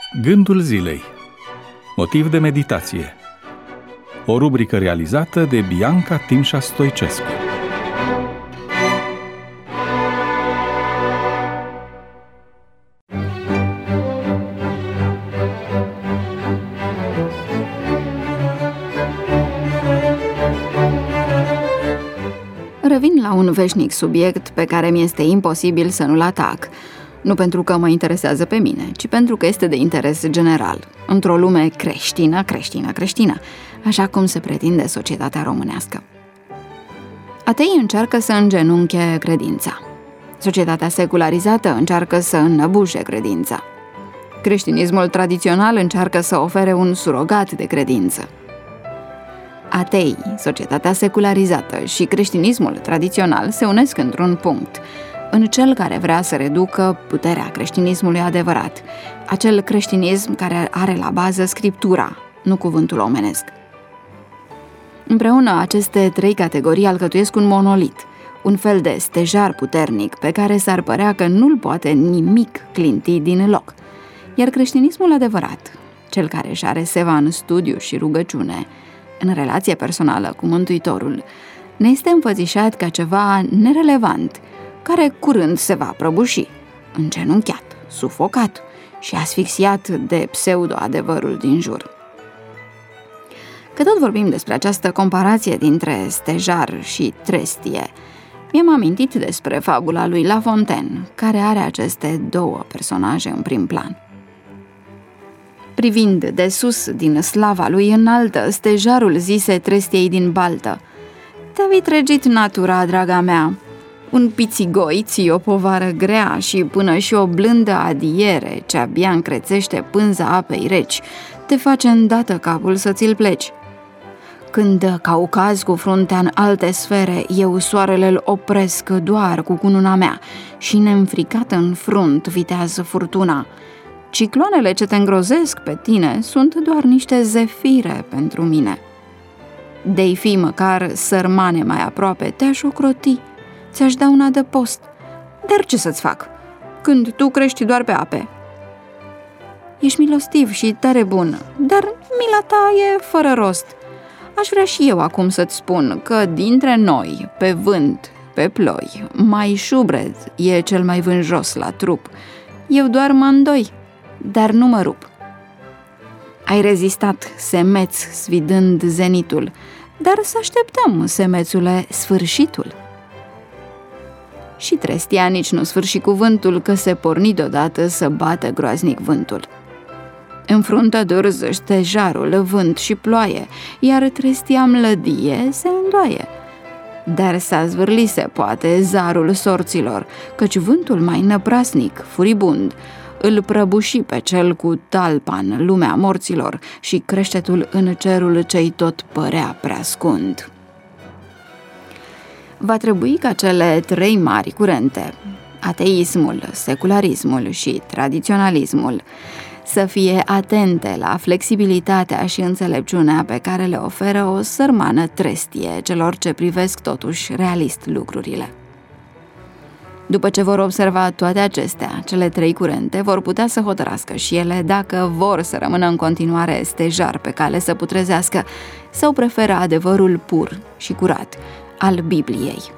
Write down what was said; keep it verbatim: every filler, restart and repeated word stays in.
Gândul zilei. Motiv de meditație. O rubrică realizată de Bianca Timșa Stoicescu. Revin la un veșnic subiect pe care mi este imposibil să nu-l atac. Nu pentru că mă interesează pe mine, ci pentru că este de interes general, într-o lume creștină, creștină, creștină, așa cum se pretinde societatea românească. Ateii încearcă să îngenunche credința. Societatea secularizată încearcă să înnăbușe credința. Creștinismul tradițional încearcă să ofere un surogat de credință. Ateii, societatea secularizată și creștinismul tradițional se unesc într-un punct, în cel care vrea să reducă puterea creștinismului adevărat, acel creștinism care are la bază Scriptura, nu cuvântul omenesc. Împreună aceste trei categorii alcătuiesc un monolit, un fel de stejar puternic pe care s-ar părea că nu-l poate nimic clinti din loc. Iar creștinismul adevărat, cel care își are seva în studiu și rugăciune, în relație personală cu Mântuitorul, ne este înfățișat ca ceva nerelevant, care curând se va prăbuși, îngenunchiat, sufocat și asfixiat de pseudo-adevărul din jur. Că tot vorbim despre această comparație dintre stejar și trestie, mi-am amintit despre fabula lui La Fontaine, care are aceste două personaje în prim plan. Privind de sus din slava lui înaltă, stejarul zise trestiei din baltă: "Te-a vitregit natura, draga mea. Un pițigoi ții o povară grea și până și o blândă adiere ce abia încrețește pânza apei reci te face îndată capul să ți-l pleci. Când caucaz cu fruntea în alte sfere, eu soarele-l opresc doar cu cununa mea și neînfricat în frunt vitează furtuna. Cicloanele ce te îngrozesc pe tine sunt doar niște zefire pentru mine. De-i fi măcar sărmane mai aproape, te-aș ocroti, ți-aș da un adăpost, dar ce să-ți fac, când tu crești doar pe ape? Ești milostiv și tare bun, dar mila ta e fără rost. Aș vrea și eu acum să-ți spun că dintre noi, pe vânt, pe ploi, mai șubred e cel mai vânjos la trup. Eu doar mă îndoi, dar nu mă rup. Ai rezistat, semeț, sfidând zenitul, dar să așteptăm, semețule, sfârșitul." Și trestia nici nu sfârși cuvântul, că se porni deodată să bată groaznic vântul. Înfruntă dârz stejarul, vânt și ploaie, iar trestia mlădie se îndoaie. Dar s-a zvârli se poate zarul sorților, căci vântul mai năprasnic, furibund, îl prăbuși pe cel cu talpa în lumea morților și creștetul în cerul ce-i tot părea prea scund. Va trebui ca cele trei mari curente, ateismul, secularismul și tradiționalismul, să fie atente la flexibilitatea și înțelepciunea pe care le oferă o sărmană trestie celor ce privesc totuși realist lucrurile. După ce vor observa toate acestea, cele trei curente vor putea să hotărască și ele dacă vor să rămână în continuare stejar pe cale să putrezească sau preferă adevărul pur și curat al Bibliei.